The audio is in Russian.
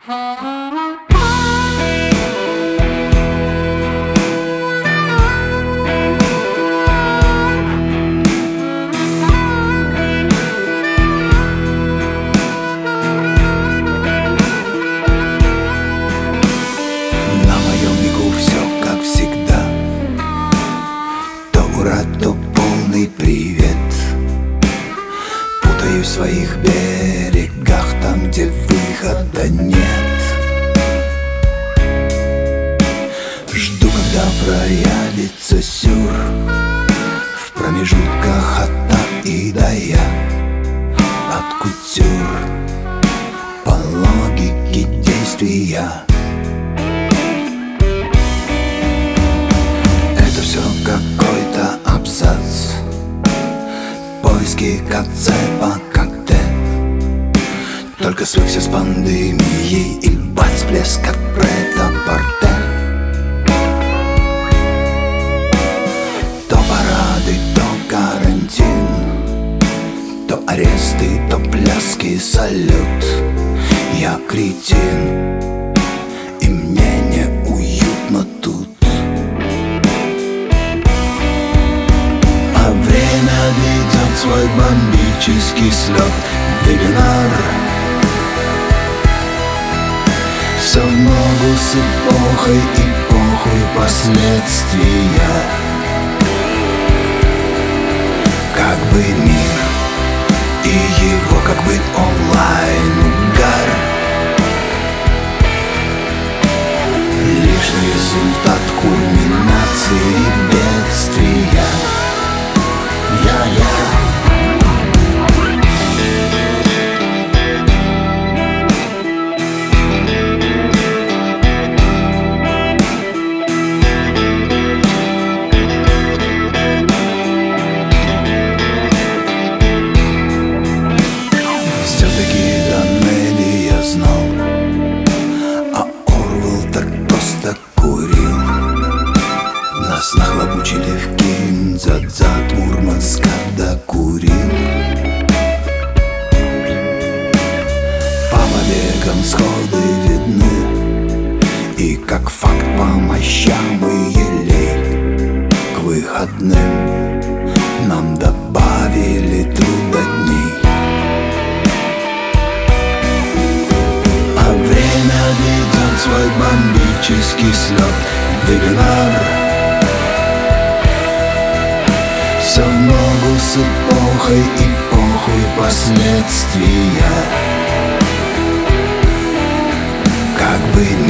То полный привет. Путаюсь в своих берегах, там, где выхода нет. Жду, когда проявится сюр в промежутках от «а» и до «я», от кутюр по логике действия. Это все какой-то абзац, поиски концепта как «Т». Только свыкся с пандемией и бац, блеск как прет-а-порте. То парады, то карантин, то аресты, то пляски, салют. Я кретин, и мне неуютно тут. Время ведет свой бомбический слет. Вебинар все в ногу с эпохой и похуй последствия. Как бы мир и его как бы онлайн угар. Лишь результат кульминации бедствия. Все-таки тоннели я знал, а Орвелл так просто курил. Нас нахлобучили в Кинзадзад, Мурманск, когда курил. По побегам сходы видны, и как факт по мощам и елей. К выходным нам добавили трудодней. А время ведет свой бомбический слет. Вебинар все в ногу с эпохой и похуй последствия. Как бы